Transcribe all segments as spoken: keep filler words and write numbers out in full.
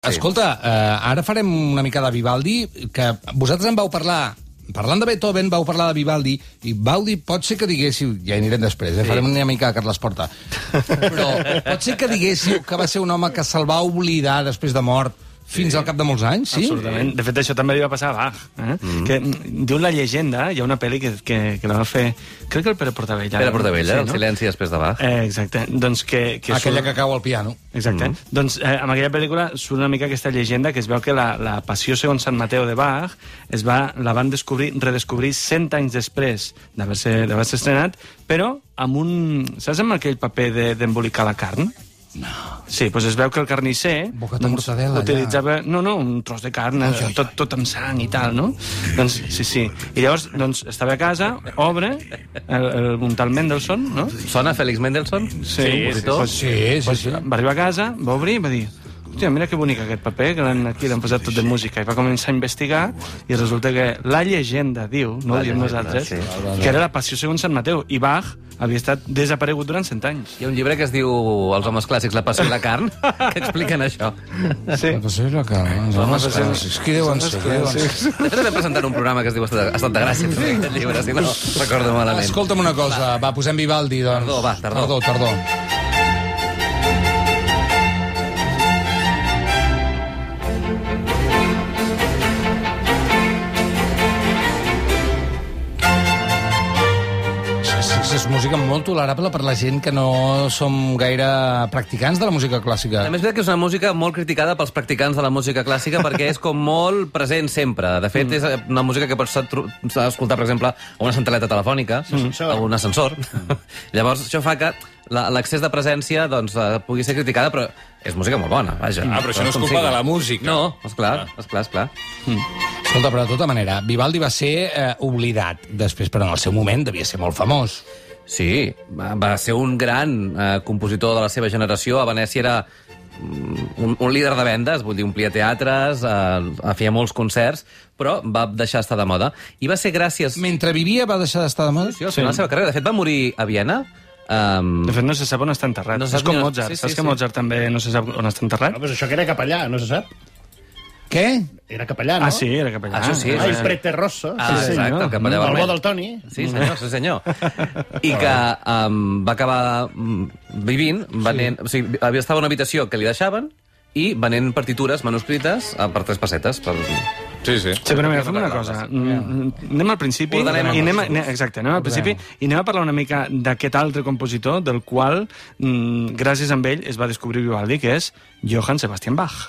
Escolta, eh, ara farem una mica de Vivaldi, que vosaltres en vau parlar, parlant de Beethoven, vau parlar de Vivaldi, i vau dir, pot ser que diguéssiu, ja hi anirem després, eh, sí. farem una mica de Carles Porta, però pot ser que diguéssiu que va ser un home que se'l va oblidar després de mort, fins sí. al cap de molts anys, sí? Absolutament. De fet, això també li va passar a Bach. Eh? Mm. Que, diu la llegenda, hi ha una pel·li que, que, que la va fer... Crec que el Pere Portabella. Pere Portabella, sí, el no? silenci després de Bach. Eh, exacte. Doncs que, que Aquella surt... que cau al piano. Exacte. Mm. Doncs eh, amb aquella pel·lícula surt una mica aquesta llegenda que es veu que la, la Passió segons Sant Mateu de Bach es va, la van descobrir, redescobrir cent anys després d'haver-se d'haver-se estrenat, però amb un... Saps amb aquell paper d'embolicar de, la carn? No. Sí, doncs es veu que el carnisser Bocata mortadela, utilitzava... No, no, un tros de carn, oh, tot, tot amb sang i tal, no? Doncs, sí, sí. I llavors, doncs, estava a casa, obre el, el Muntal Mendelssohn, no? Sona Félix Mendelssohn? Sí, sí, Pues, sí, sí, pues, sí. Va arribar a casa, va obrir i va dir... Hòstia, mira que bonic aquest paper, que l'han aquí l'han posat tot de música. I va començar a investigar, i resulta que la llegenda diu, no ho diem nosaltres, sí. que era la Passió segons Sant Mateu, i Bach havia estat desaparegut durant cent anys. Hi ha un llibre que es diu Els homes clàssics, la passió i la carn, que expliquen això. Sí. La passió i la carn, els homes clàssics. Qui deuen ser? De fet, vam presentar un programa que es diu Estat de Gràcia, sí. aquest llibre, si no recordo malament. Escolta'm una cosa, va, posem Vivaldi, doncs. Tardor, va, tardor. Tardor, tardor. És música molt tolerable per la gent que no som gaire practicants de la música clàssica. A més, és que és una música molt criticada pels practicants de la música clàssica perquè és com molt present sempre. De fet, mm. és una música que pots escoltar, per exemple, a una centraleta telefònica, mm. a un ascensor. Mm. Llavors, això fa que l'excés de presència doncs, pugui ser criticada, però és música molt bona, vaja. Ah, però això no és culpa de la música. No, esclar, esclar, esclar. Mm. Escolta, però de tota manera, Vivaldi va ser eh, oblidat després, però en el seu moment devia ser molt famós. Sí, va ser un gran eh, compositor de la seva generació. A Venècia era un, un líder de vendes, vull dir, omplia teatres, eh, feia molts concerts, però va deixar d'estar de moda. I va ser gràcies... Mentre vivia va deixar d'estar de moda? Sí, al final de la seva carrera. De fet, va morir a Viena. Um... De fet, no se sap on està enterrat. No és com Mozart. Sí, sí, Saps sí. que Mozart també no se sap on està enterrat? No, però això que era capellà, no se sap. Què? Era capellà, no? Ah, sí, era capellà. Això sí. Ah, i Prete Rosso. Ah, sí, exacte, senyor. el capellà vermell. El bo del Toni. Sí, senyor, sí, senyor. I que um, va acabar um, vivint, venent, sí. o sigui, havia estat en una habitació que li deixaven i venent partitures manuscrites per tres pessetes. Per... Sí, sí. Sí, però mira, fem una cosa. Anem al principi... Ordenem i anem, anem, exacte, anem al principi i anem a parlar una mica d'aquest altre compositor del qual, mm, gràcies a ell, es va descobrir Vivaldi, que és Johann Sebastian Bach.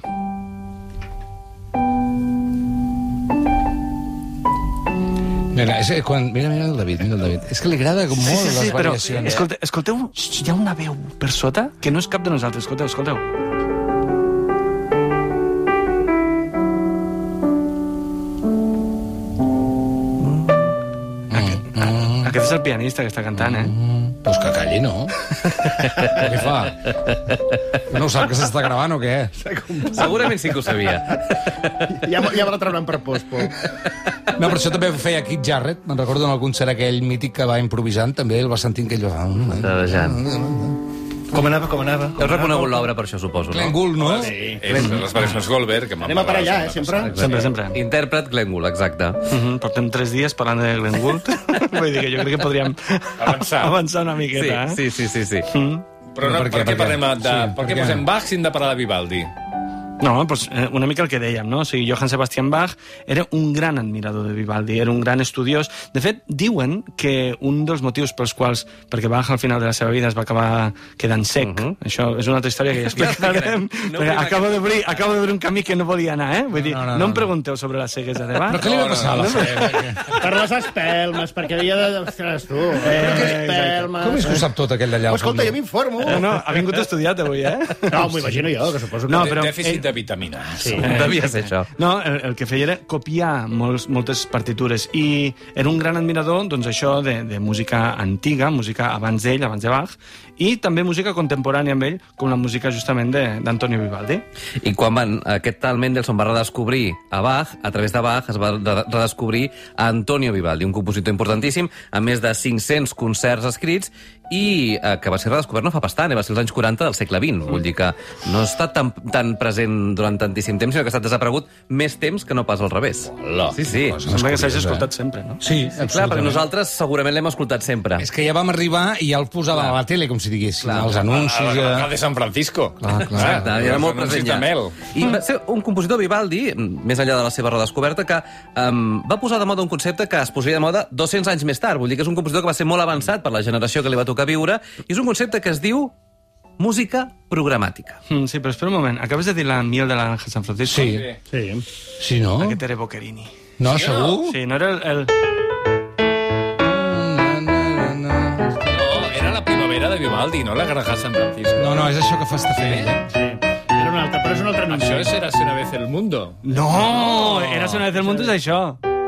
Mira, és, quan, mira, mira el David, mira el David. És que li agrada molt sí, sí, sí, les però, variacions. Escolta, escolteu, hi ha una veu per sota que no és cap de nosaltres. Escolteu, escolteu. Aquest és el pianista que està cantant, eh? Mm, pues que calli, no? Què fa? No ho sap que s'està gravant o què? Segurament sí que ho sabia. Ja, ja me la trauran per post, Pol. No, però això també ho feia Keith Jarrett. Me'n recordo en el concert aquell mític que va improvisant, també el va sentint que ell va... Com anava, com anava? Heu reconegut l'obra per això, suposo, no? Glenn Gould, no? Sí. És les variacions Goldberg, que Anem a per allà, eh, sempre? Sempre, sempre. Intèrpret Glenn Gould, exacte. Uh -huh. Portem tres dies parlant de Glenn Gould. Vull dir que jo crec que podríem avançar, avançar una miqueta, sí, eh? sí, sí, sí, sí. Mm. Però no, per què, per què per què? parlem de... Sí, per què per què? posem Bach si hem de parlar de Vivaldi? No, doncs una mica el que dèiem, no? O sigui, Johann Sebastian Bach era un gran admirador de Vivaldi, era un gran estudiós. De fet, diuen que un dels motius pels quals, perquè Bach al final de la seva vida es va acabar quedant sec, uh -huh. això és una altra història que ja explicarem, no, perquè acabo d'obrir acabo d'obrir un camí que no volia anar, eh? Vull dir, no, no, no, no em pregunteu sobre la ceguesa de Bach. Però què li va passar a la ceguesa? Per les espelmes, perquè havia de... Ostres, tu, eh, espelmes... Com és que ho sap tot aquell d'allà? Pues, escolta, jo m'informo. No, no, ha vingut estudiat avui, eh? No, m'ho imagino jo, que suposo que... No, però Dèficit ell- de vitamines. Sí. Eh, devia ser això. No, el, el que feia era copiar molts, moltes partitures i era un gran admirador, doncs, això de, de música antiga, música abans d'ell, abans de Bach, i també música contemporània amb ell, com la música justament d'Antonio Vivaldi. I quan van, aquest tal Mendelssohn va redescobrir a Bach, a través de Bach es va redescobrir a Antonio Vivaldi, un compositor importantíssim, amb més de cinc-cents concerts escrits i eh, que va ser redescobert no fa bastant, eh, va ser els anys quaranta del segle vint. Vull dir que no ha estat tan, tan present durant tantíssim temps, sinó que ha estat desaparegut més temps que no pas al revés. Hola. Sí, sí. Sembla que s'hagi curiós, escoltat eh? sempre, no? Sí, Sí, clar, perquè nosaltres segurament l'hem escoltat sempre. És que ja vam arribar i ja el posàvem a la tele, com si diguéssim, Clar. els anuncis... El Ja... de San Francisco. Clar, clar. Exacte, i era Els molt anuncis present de ja. mel. I va ser un compositor Vivaldi, més enllà de la seva redescoberta, que um, va posar de moda un concepte que es posaria de moda dos-cents anys més tard. Vull dir que és un compositor que va ser molt avançat per la generació que li va tocar viure, i és un concepte que es diu música programàtica. Mm, sí, però espera un moment. Acabes de dir la miel de la Naranja San Francisco? Sí. Sí. Sí, no? Aquest era Boccherini. No, segur? Sí, no era el... el... No, era la primavera de Vivaldi, no la Granja San Francisco. No, no, és això que fa està fent ell. Sí. Era un altre, però és un altre anunci. Això és Érase una vez el mundo. No! Era una vez el mundo, és això.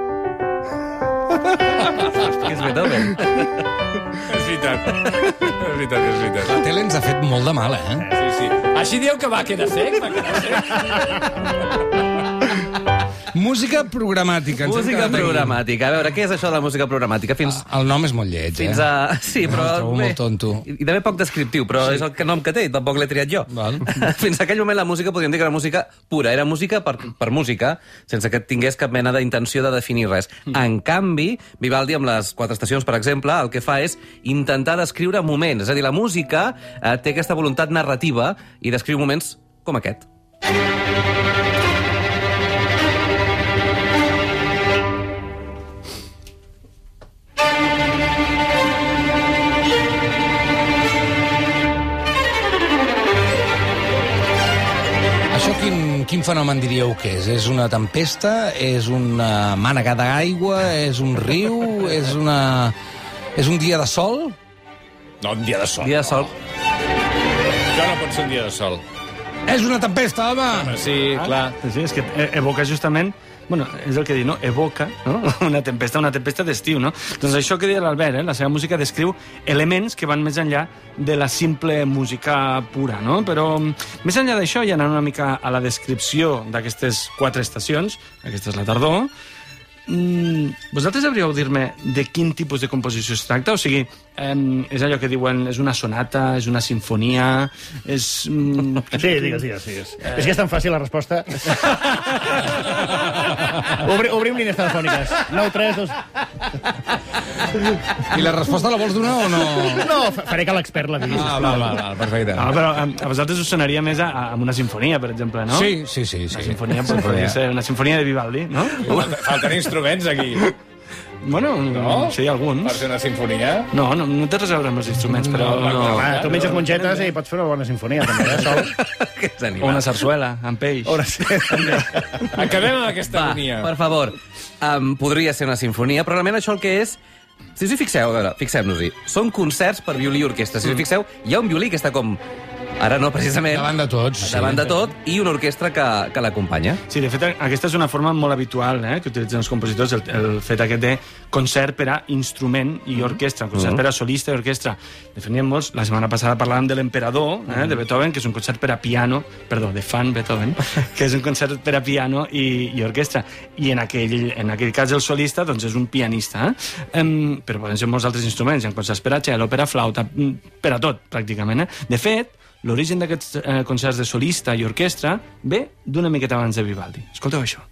Que és Beethoven. És veritat. És veritat, és veritat. La tele ens ha fet molt de mal, eh? Sí, sí. Així dieu que va quedar sec? Va quedar sec? Música programàtica. ens hem Música quedat aquí. programàtica. A veure, què és això de la música programàtica? Fins, El nom és molt lleig, fins eh? a... Sí, però... El trobo molt tonto. I i també poc descriptiu, però sí. És el que nom que té, tampoc l'he triat jo. Val. Fins a aquell moment la música podríem dir que era música pura, era música per, per música, sense que tingués cap mena d'intenció de definir res. En canvi, Vivaldi, amb les quatre estacions, per exemple, el que fa és intentar descriure moments. És a dir, la música eh, té aquesta voluntat narrativa i descriu moments com aquest. Això quin, quin fenomen diríeu que és? És una tempesta? És una mànega d'aigua? És un riu? És una... És un dia de sol? No, un dia de sol. Dia de sol. Això no pot ser un dia de sol. És una tempesta, home! Home, sí, clar. Sí, és que e- evoca justament... Bueno, és el que diu, no? Evoca, no? Una tempesta, una tempesta d'estiu, no? Doncs això que deia l'Albert, eh? La seva música descriu elements que van més enllà de la simple música pura, no? Però més enllà d'això, i anant una mica a la descripció d'aquestes quatre estacions, aquesta és la tardor, Mm, vosaltres hauríeu de dir-me de quin tipus de composició es tracta? O sigui, eh, és allò que diuen, és una sonata, és una sinfonia, és... Mm, Sí, digues, digues, digues. Eh... És que és tan fàcil la resposta. Obri, obrim línies telefòniques. nou tres dos... I la resposta la vols donar o no? No, fa- faré que l'expert la digui. Ah, val, val, val, perfecte. no, però a, a vosaltres us sonaria més a, a una sinfonia, per exemple, no? Sí, sí, sí. sí. Una sinfonia, sí, podria ser una sinfonia de Vivaldi, no? Falten instruments aquí. Bueno, No? sí, alguns. Per fer una sinfonia. No, no, no té res a veure amb els instruments, però... No, No. Ah, tu menges mongetes i pots fer una bona sinfonia, també, eh, sol. Que és O animal. una sarsuela, amb peix. Ara sí. Acabem amb aquesta Va, agonia. per favor, um, podria ser una sinfonia, però realment això el que és... Si us hi fixeu, a veure, fixem-nos-hi. Són concerts per violí i orquestra. Si us hi fixeu, hi ha un violí que està com... Ara no, precisament. Davant de tots, sí. Davant de tot, i una orquestra que, que l'acompanya. Sí, de fet, aquesta és una forma molt habitual eh, que utilitzen els compositors, el, el fet aquest de concert per a instrument i orquestra, concert per a solista i orquestra. De fet, n'hi ha molts. La setmana passada parlàvem de l'Emperador, eh, de Beethoven, que és un concert per a piano, perdó, de fan Beethoven, que és un concert per a piano i, i orquestra. I en aquell, en aquell cas el solista doncs, és un pianista. Eh? Um, però poden ser molts altres instruments, hi ha concerts per a cello, per a flauta, per a tot, pràcticament. Eh? De fet, l'origen d'aquests eh, concerts de solista i orquestra ve d'una miqueta abans de Vivaldi. Escolteu això.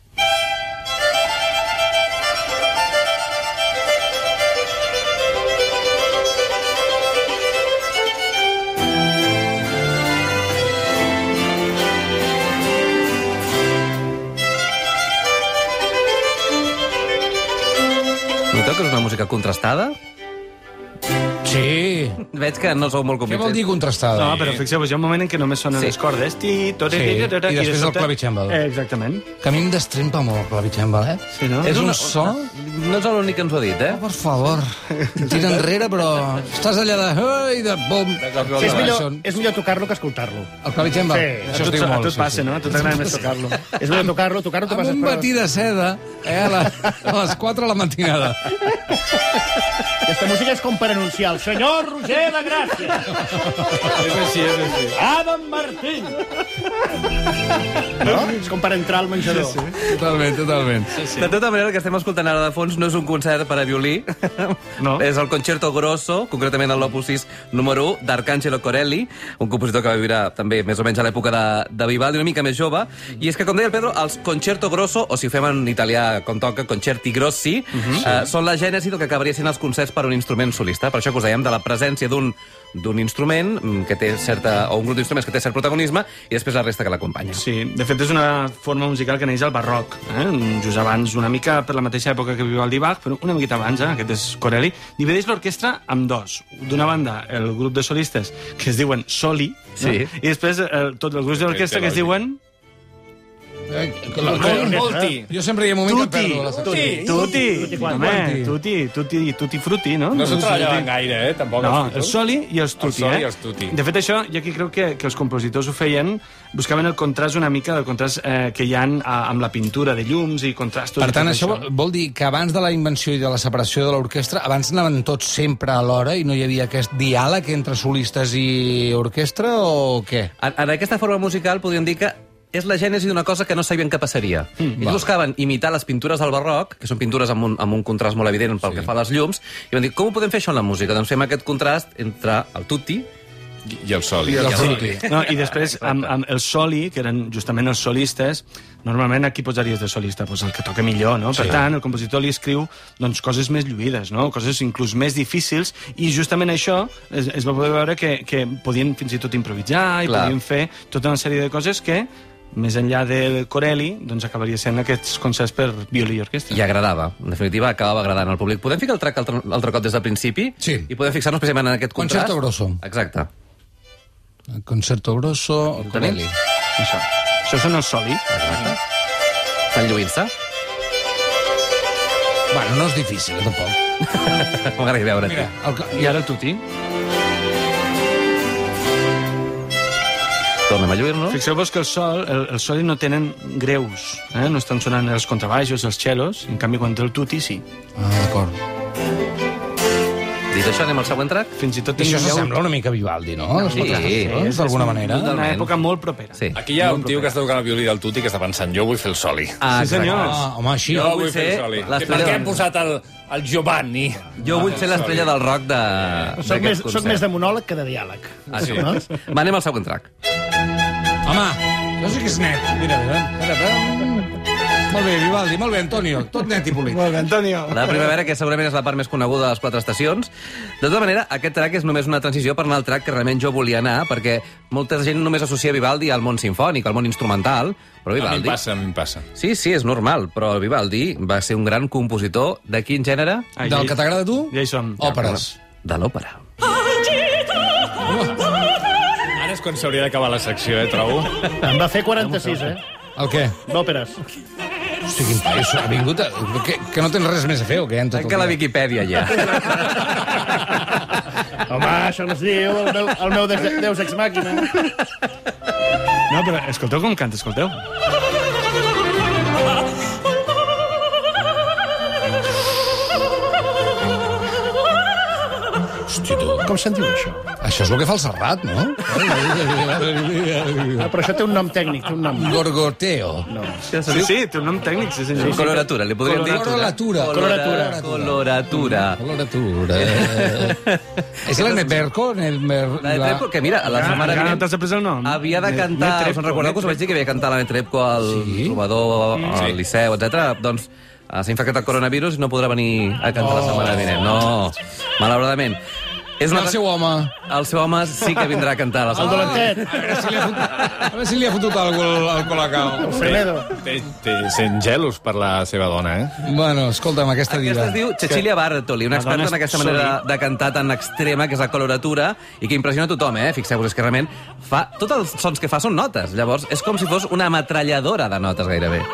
Noteu que és una música contrastada? Sí. Veig que no sou molt Què convincents. vol dir contrastada? No, però fixeu-vos, hi ha un moment en què només sonen Sí. les cordes. Ti, to, Sí, ti, ti, ti, ti, i després de el sobte- clavicèmbal. Eh, exactament. Que a mi em destrempa molt el clavicèmbal, eh? Sí, no? És un una- so... No és l'únic que ens ho ha dit, eh? Oh, per favor, tira enrere, però estàs allà de... Ai, de bom. Sí, és, millor, és millor tocar-lo que escoltar-lo. El clavicèmbal, Sí. això A es tu, diu a molt. tu et passa, no? A tu t'agrada més tocar-lo. És millor tocar-lo, tocar-lo tu Amb passes un per... matí de seda, eh, a, la, a les quatre de la matinada. Aquesta música és com per anunciar el senyor Roger de Gràcia. És així, és així. Adam Martín. No? És com per entrar al menjador. Sí, sí. Totalment, totalment. Sí, sí. De tota manera, el que estem escoltant ara de fons no és un concert per a violí. No. És el Concerto Grosso, concretament el l'opus sis número u d'Arcangelo Corelli, un compositor que va viure també més o menys a l'època de, de Vivaldi, una mica més jove. I és que, com deia el Pedro, els Concerto Grosso, o si ho fem en italià com toca, Concerti Grossi, uh -huh. eh, són la gènesi del que acabaria sent els concerts per un instrument solista. Per això que us dèiem de la presència d'un d'un instrument que té certa, o un grup d'instruments que té cert protagonisme i després la resta que l'acompanya. Sí, de fet és una forma musical que neix al barroc, eh? just abans, una mica per la mateixa època que Vivaldi i Bach, però una miqueta abans, eh? aquest és Corelli. Divideix l'orquestra amb dos. D'una banda, el grup de solistes que es diuen soli, sí. no? I després el, tot el grup de l'orquestra que es diuen... Molti. Jo sempre hi ha un moment que perdo la Tutti, tutti, tutti, tutti, tutti, tutti frutti, no? No s'ho treballaven gaire, eh? Tampoc No, els el soli i els tutti, El soli eh? i els tutti. De fet, això, jo aquí crec que, que els compositors ho feien, buscaven el contrast una mica del contrast eh, que hi ha a, amb la pintura de llums i contrastos. Per tant, i tot això vol, vol dir que abans de la invenció i de la separació de l'orquestra, abans anaven tots sempre alhora i no hi havia aquest diàleg entre solistes i orquestra, o què? En, en aquesta forma musical podríem dir que és la gènesi d'una cosa que no sabien que passaria. Mm, Ells va. buscaven imitar les pintures del barroc, que són pintures amb un, amb un contrast molt evident pel sí. que fa a les llums, i van dir, com ho podem fer això en la música? Doncs fem aquest contrast entre el tutti i el soli. I, el soli. No, i després, amb, amb el soli, que eren justament els solistes, normalment aquí posaries de solista pues, el que toca millor, no? Per sí. tant, el compositor li escriu doncs, coses més lluïdes, no? Coses inclús més difícils, i justament això es, es va poder veure que, que podien fins i tot improvisar i Clar. podien fer tota una sèrie de coses que més enllà del Corelli, doncs acabaria sent aquests concerts per violí i orquestra. I agradava. En definitiva, acabava agradant al públic. Podem ficar el track altre, altre cop des del principi? Sí. I podem fixar-nos precisament en aquest contrast? Concerto Grosso. Exacte. El Concerto Grosso, el Corelli. Això. Això són els soli. Exacte. Estan lluint-se? Bueno, no és difícil, eh, tampoc. M'agrada veure. Mira, el... I ara el tutti. Tornem a lluir-nos. Fixeu-vos que el sol, el, el soli no tenen greus, eh? No estan sonant els contrabaixos, els cellos, en canvi quan té el tutti sí. Ah, d'acord. Dit això, anem al següent track? Fins i tot I això tingueu... s'assembla una mica a Vivaldi, no? Sí, sí, d'alguna manera. Una època molt propera. Sí. Aquí hi ha un tio que està tocant el violí del tutti que està pensant, jo vull fer el soli. Ah, sí, senyor. Ah, home, així. Jo vull vull fer el ser soli. l'estrella Per què del- hem posat el, el Giovanni? Jo vull ser l'estrella del rock de... Soc més, soc més de monòleg que de diàleg. Ah, sí. No? Va, anem al següent track. Home, això sí que és net. Mira, mira, mira, mira. Molt bé, Vivaldi, molt bé, Antonio. Tot net i polit. Molt bé, Antonio. La primavera, que segurament és la part més coneguda de les quatre estacions. De tota manera, aquest track és només una transició per anar al track que realment jo volia anar, perquè molta gent només associa Vivaldi al món sinfònic, al món instrumental, però A mi Vivaldi... em passa, a mi em passa. Sí, sí, és normal, però Vivaldi va ser un gran compositor de quin gènere? Ai, Del ja- que t'agrada a tu? Ja hi som. Òperes. De l'òpera. Ara és quan s'hauria d'acabar la secció, eh, trobo. Em va fer quaranta-sis, eh? El què? D'òperes. Hosti, quin paio, ha vingut... A... Que, que no tens res més a fer o què? En tot el Tanca la dia? Viquipèdia, ja. Home, això no es diu el meu, el meu Deus, Deus Ex Màquina. No, però escolteu com canta, escolteu. Hosti, tu. Com se'n diu, això? Això és el que fa el Serrat, no? Ah, però això té un nom tècnic, té un nom. Gorgoteo. No. Sí, sí, té un nom tècnic, sí, senyor. Coloratura, li podríem dir? Coloratura. Coloratura. Coloratura. Coloratura. És la Netberco? La de Trepco, que mira, la setmana Encara no vinent t'has après el nom? havia de cantar... Us en recordeu que us vaig dir que havia de cantar la Trepco al Sí. Trobador, al Liceu, etcètera. Doncs eh, s'ha infectat el coronavirus i no podrà venir a cantar la setmana vinent. No, malauradament. És El seu home. El seu home sí que vindrà a cantar la El setmana. dolentet. A veure si li ha fotut, a veure si li ha fotut algú al, al Colacao. El Frenedo. Té, té, sent gelos per la seva dona, eh? Bueno, escolta'm, aquesta Aquesta diva. es diu Cecilia Bartoli, una La dona experta en és aquesta manera de cantar tan extrema, que és la coloratura, i que impressiona tothom, eh? Fixeu-vos, és que realment fa... Tots els sons que fa són notes. Llavors, és com si fos una ametralladora de notes, gairebé.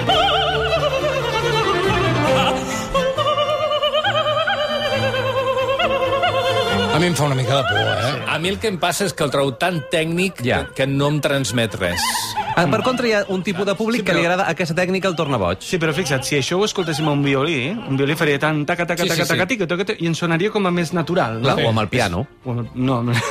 A mi em fa una mica de por, eh? A mi el que em passa és que el trobo tan tècnic Ja. que, que no em transmet res. Ah, per contra, hi ha un tipus de públic Sí, que però- li agrada aquesta tècnica, el torna boig. Sí, però fixa't, si això ho escoltéssim a un violí, un violí faria tant taca, taca, Sí, taca, sí, sí. taca, taca, taca, taca, i ens sonaria com a més natural. Clar, No? o amb el piano. O amb el- No, no.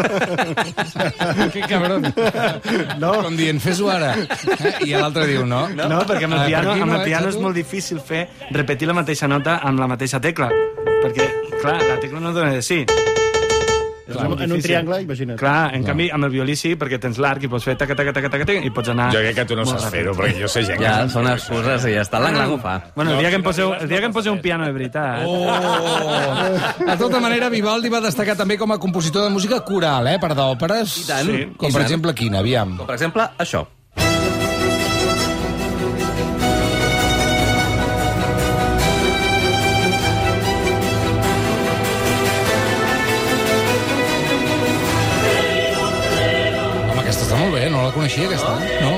Que cabron. No. Com dient, fes-ho ara. Eh? I l'altre diu, no. No, no perquè amb el Ah, per piano, aquí amb no, el eh, piano és xato? molt difícil fer repetir la mateixa nota amb la mateixa tecla. Perquè, clar, la tecla no dona de sí. És En, molt en un difícil. triangle, imagina't. Clar, en canvi, amb el violí sí, perquè tens l'arc i pots fer taca, taca, taca, taca, taca, i pots anar... Jo crec que tu no molt saps ràpid. fer-ho, perquè jo sé gent Ja, que... són excuses i ja està. L'Anglang ho fa. Bueno, el dia que em poseu, el dia que em poseu un piano de veritat... Oh! De tota manera, Vivaldi va destacar també com a compositor de música coral, eh? Per d'òperes. I tant. Sí. Com I per tant. exemple quina, aviam. Com, per exemple, això. Home, aquesta està molt bé, no la coneixia, aquesta. No?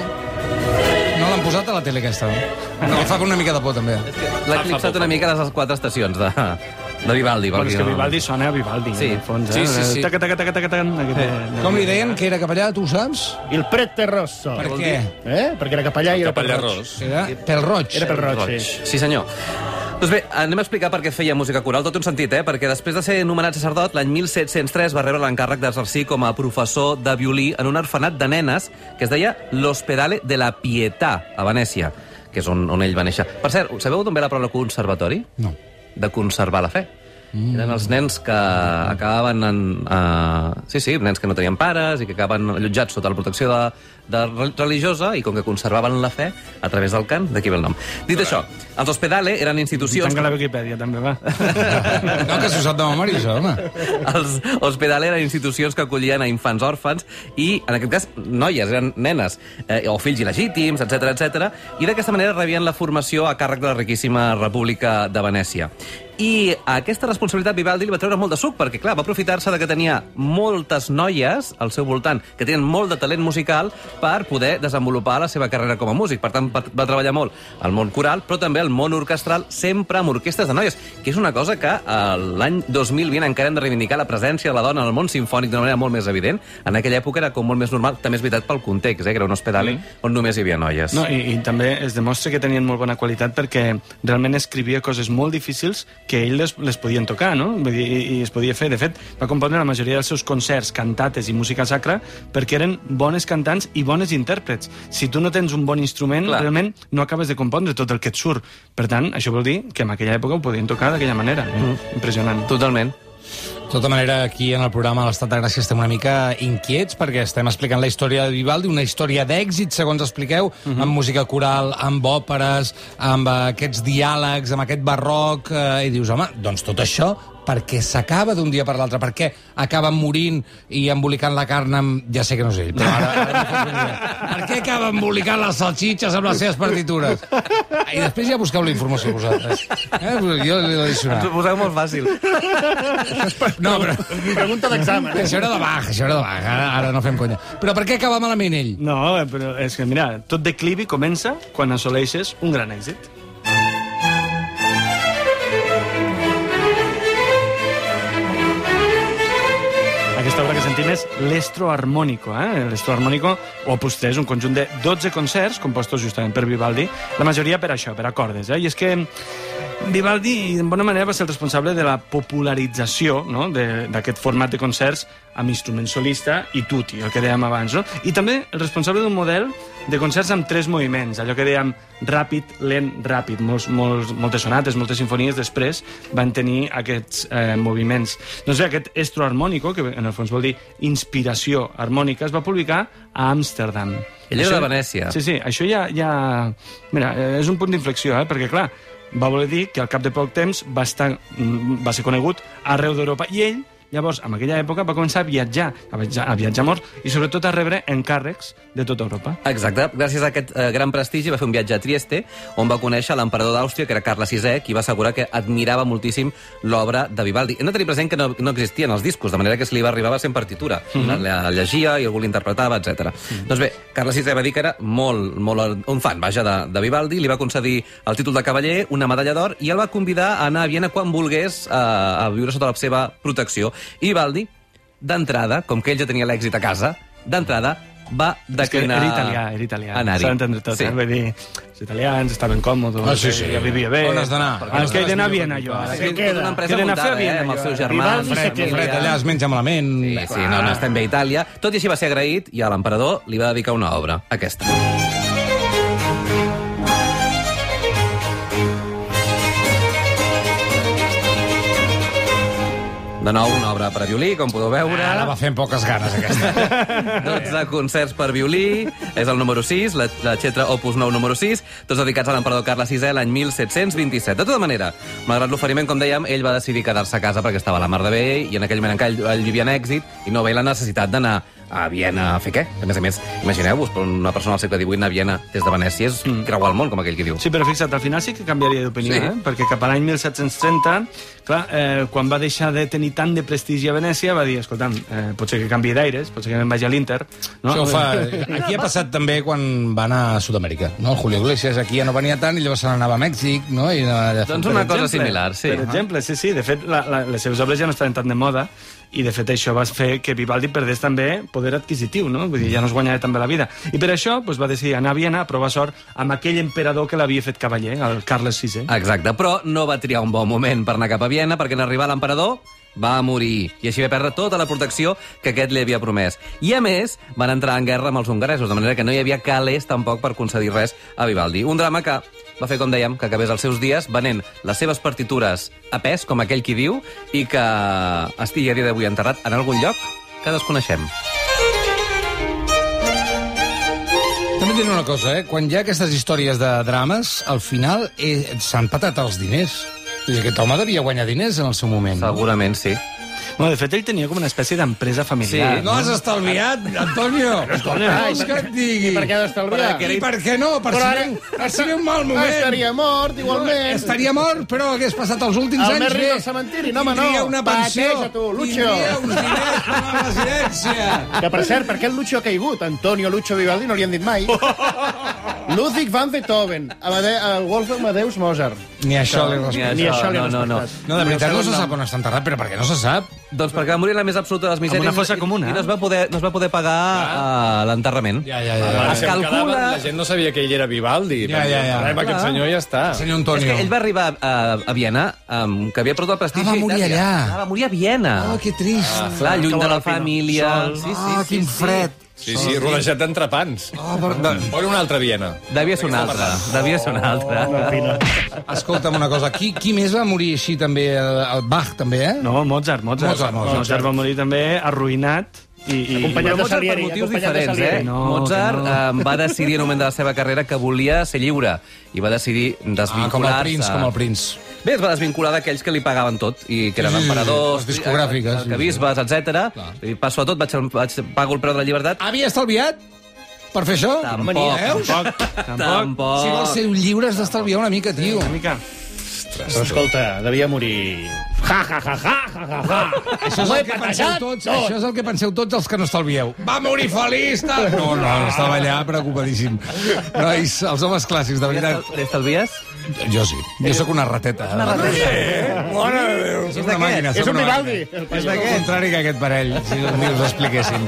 No l'han posat a la tele, aquesta. No, em fa una mica de por, també. L'ha eclipsat una mica les quatre estacions de, de Vivaldi. Bueno, és perquè que no- Vivaldi sona a Vivaldi, Sí. en el fons, Sí, eh? sí, sí. Taca, taca, taca, taca, taca, taca, Com li deien que era capellà, tu ho saps? Il prete rosso. Per què? Eh? Perquè era capellà i era Capell pel de roig. Ros. Era pel roig. Era pel roig, Roig. sí. Sí, senyor. Doncs bé, anem a explicar per què feia música coral, tot un sentit, eh? Perquè després de ser nomenat sacerdot, l'any mil set-cents tres va rebre l'encàrrec d'exercir com a professor de violí en un orfenat de nenes que es deia l'Ospedale de la Pietà, a Venècia, que és on, on ell va néixer. Per cert, sabeu d'on ve la paraula conservatori? No. De conservar la fe. Mm. Eren els nens que acabaven en... Uh, sí, sí, nens que no tenien pares i que acabaven allotjats sota la protecció de, de religiosa i com que conservaven la fe a través del cant, d'aquí ve el nom. Dit això, els Ospedale eren institucions... Tanca la Wikipedia, també, va. No, que s'ho sap de memòria, això, home. Els Ospedale eren institucions que acollien a infants òrfans i, en aquest cas, noies, eren nenes, eh, o fills il·legítims, etcètera, etcètera, i d'aquesta manera rebien la formació a càrrec de la riquíssima República de Venècia. I aquesta responsabilitat Vivaldi li va treure molt de suc, perquè, clar, va aprofitar-se de que tenia moltes noies al seu voltant, que tenien molt de talent musical per poder desenvolupar la seva carrera com a músic. Per tant, va va treballar molt al món coral, però també al món orquestral, sempre amb orquestres de noies, que és una cosa que eh, l'any dos mil vint encara hem de reivindicar la presència de la dona en el món sinfònic d'una manera molt més evident. En aquella època era com molt més normal, també és veritat pel context, eh, que era un hospedale mm. on només hi havia noies. No, i, i també es demostra que tenien molt bona qualitat perquè realment escrivia coses molt difícils que ell les, les podien tocar, no? Vull dir, i, i es podia fer. De fet, va compondre la majoria dels seus concerts, cantates i música sacra perquè eren bones cantants i bones intèrprets. Si tu no tens un bon instrument, Clar. realment no acabes de compondre tot el que et surt. Per tant, això vol dir que en aquella època ho podien tocar d'aquella manera. Mm. Impressionant. Totalment. De tota manera, aquí en el programa L'Estat de Gràcia estem una mica inquiets perquè estem explicant la història de Vivaldi, una història d'èxit, segons expliqueu, uh -huh. amb música coral, amb òperes, amb eh, aquests diàlegs, amb aquest barroc, eh, i dius, home, doncs tot això perquè s'acaba d'un dia per l'altre, perquè acaben morint i embolicant la carn amb... Ja sé que no sé ell, però ara... ara no faig ben bé. Per què acaba embolicant les salxitxes amb les seves partitures? I després ja busqueu la informació vosaltres. Eh? Jo l'he de Ens diccionar. ho poseu molt fàcil. No, però... Pregunta d'examen. Això era de baix, això era de baix, ara, ara no fem conya. Però per què acaba malament ell? No, eh, però és que, mira, tot declivi comença quan assoleixes un gran èxit. Aquesta obra que sentim és l'Estro Armonico. Eh? L'Estro Armonico, opus tres, un conjunt de dotze concerts compostos justament per Vivaldi, la majoria per això, per acordes. Eh? I és que Vivaldi, en bona manera, va ser el responsable de la popularització, no?, de- d'aquest format de concerts amb instrument solista i tutti, el que dèiem abans. No? I també el responsable d'un model de concerts amb tres moviments, allò que dèiem ràpid, lent, ràpid. Molts, molts, moltes sonates, moltes sinfonies després van tenir aquests eh, moviments. Doncs bé, aquest Estro Armonico, que en el fons vol dir inspiració harmònica, es va publicar a Amsterdam. Ell era Això- de Venècia. Sí, sí, això ja... ja... Mira, eh, és un punt d'inflexió, eh? perquè, clar, va voler dir que al cap de poc temps va, estar, mm, va ser conegut arreu d'Europa. I ell, llavors, en aquella època, va començar a viatjar, a viatjar, a viatjar molt, i sobretot a rebre encàrrecs de tota Europa. Exacte. Gràcies a aquest eh, gran prestigi va fer un viatge a Trieste, on va conèixer l'emperador d'Àustria, que era Carles sisè, qui va assegurar que admirava moltíssim l'obra de Vivaldi. Hem de tenir present que no, no existien els discos, de manera que si li va arribar va ser en partitura. Mm -hmm. La llegia i algú l'interpretava, etcètera. Mm -hmm. Doncs bé, Carles sisè va dir que era molt, molt un fan, vaja, de, de Vivaldi, li va concedir el títol de cavaller, una medalla d'or, i el va convidar a anar a Viena quan volgués eh, a viure sota la seva protecció. I Vivaldi, d'entrada, com que ell ja tenia l'èxit a casa, d'entrada va declinar... Era italià, era italià. anar-hi. S'ha d'entendre tot, Sí. eh? Vull dir, els italians estaven còmodes, Ah, sí, sí. ja vivia bé. On has d'anar? Ah, que he d'anar a Viena, jo. Ara. Sí, Que- tota una empresa que he d'anar a fer a muntada, eh, Viena, amb els jo, seus ara. germans. Vivaldi Fred, que- fred, allà es menja malament. Sí, sí, no, no estem bé a Itàlia. Tot i així va ser agraït i a l'emperador li va dedicar una obra, aquesta. De nou, una obra per a violí, com podeu veure. Ah, la va fer amb poques ganes, aquesta. dotze concerts per violí, és el número sis, la, la Chetra Opus nou número sis, tots dedicats a l'emperador Carles sisè l'any mil set-cents vint-i-set. De tota manera, malgrat l'oferiment, com dèiem, ell va decidir quedar-se a casa perquè estava a la mar de bé i en aquell moment encara ell, ell vivia en èxit i no veia la necessitat d'anar a Viena a fer què? A més a més, imagineu-vos, per una persona al segle divuit anar a Viena des de Venècia és mm. creuar el món, com aquell que diu. Sí, però fixa't, al final sí que canviaria d'opinió, Sí. eh? Perquè cap a l'any mil set-cents trenta, clar, eh, quan va deixar de tenir tant de prestigi a Venècia, va dir, escolta'm, eh, potser que canvi d'aires, potser que me'n vagi a l'Inter. No? Això ho fa... Aquí ha passat també quan va anar a Sud-amèrica. No? El Julio Iglesias aquí ja no venia tant i llavors se n'anava a Mèxic, no? I anava allà... Doncs Per una cosa exemple, similar, sí. Per exemple, sí, sí. De fet, la, la, les seves obres ja no estaven tan de moda i, de fet, això va fer que Vivaldi perdés també poder adquisitiu, no? Vull dir, ja no es guanyava tan bé la vida. I per això doncs, va decidir anar a Viena a provar sort amb aquell emperador que l'havia fet cavaller, el Carles sisè. Exacte, però no va triar un bon moment per anar cap a Viena, perquè en arribar l'emperador va morir, i així va perdre tota la protecció que aquest li havia promès. I, a més, van entrar en guerra amb els hongaresos, de manera que no hi havia calés tampoc per concedir res a Vivaldi. Un drama que va fer, com dèiem, que acabés els seus dies venent les seves partitures a pes, com aquell qui diu, i que estigui a dia d'avui enterrat en algun lloc que desconeixem. També diré una cosa, eh? Quan hi ha aquestes històries de drames, al final eh, s'han patat els diners. Vull dir, aquest home devia guanyar diners en el seu moment. No? Segurament sí. Bueno, de fet, ell tenia com una espècie d'empresa familiar. Sí. No has estalviat, Antonio? Antonio, Què vols que et digui? I per què ha d'estalviar? I per què no? Per Però si ara- ve- per si ve un mal moment. Estaria mort, igualment. Estaria mort, però hagués passat els últims El anys més ric bé. del cementiri. No, home, no. Tindria una pensió. Pateja, tu, Lucho. Tindria uns diners per la residència. Que, per cert, per què el Lucho ha caigut? Antonio Lucho Vivaldi no li han dit mai. Ludwig van Beethoven, Amade uh, Wolfgang Amadeus Mozart. Ni això li Ni respecta. Ni això li no, ha no, no. respectat. No, de veritat, no se Ni el sap segon on està enterrat, però per què no se sap? Doncs perquè va morir la més absoluta de les misèries. Amb una fossa i- comuna. I no es va poder, no es va poder pagar uh, l'enterrament. Ja, ja, ja. Es Si em calcula- quedava, la gent no sabia que ell era Vivaldi. Ja, ja, ja. Amb aquest Clar. senyor ja està. Senyor És Antonio. que ell va arribar a, a Viena, um, que havia perdut el prestigi. Ah, va morir i tal, i- allà. Ah, va morir a Viena. Oh, que trist. Ah, clar, lluny de la Calorofino. família. Sol. Sí, sí, Ah, sí, quin sí. fred. Sí, sí, rodejat d'entrepans. Oh, perdó. O era una altra Viena. Devia ser una altra. Devia ser una altra. Escolta'm una cosa, qui, qui més va morir així també? El, el Bach també, eh? No, Mozart, Mozart. Mozart, Mozart. Mozart va morir també arruïnat. I, i... Acompanyat Però de Mozart per Salieri, motius acompanyat de diferents, Salieri. eh? No, Mozart que no. eh, va decidir en un moment de la seva carrera que volia ser lliure i va decidir Ah, com el desvincular-se. Prince, com el Prince. Bé, es va desvincular d'aquells que li pagaven tot i que eren Sí, sí, sí, emperadors, les discogràfiques, sí, arquebisbes, etcètera. I passo a tot, vaig, vaig pago el preu de la llibertat. Havia estalviat per fer això? Tampoc. Veus? Tampoc, tampoc. Tampoc. Si vols ser lliure has d'estalviar una mica, tio. Una mica. Però escolta, devia morir... Ja, ja, ja, ja, ja, ja, ja. Això és Ho he el que penseu patejat tots, tot. això és el que penseu tots els que no estalvieu. Va morir feliç! Tal. No, no, estava allà preocupadíssim. Nois, els homes clàssics, de veritat. Li estalvies? Jo sí. Jo sóc una rateta. Una rateta? Mare de Déu. Soc una màquina. És soc un una Vivaldi. màquina. És el contrari que aquest parell, si ni us expliquéssim.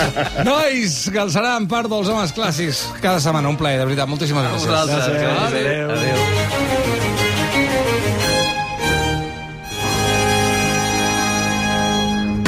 Nois, que el serà en part dels homes clàssics cada setmana. Un plaer, de veritat. Moltíssimes gràcies. Vosaltres. Gràcies. Adéu. Adéu.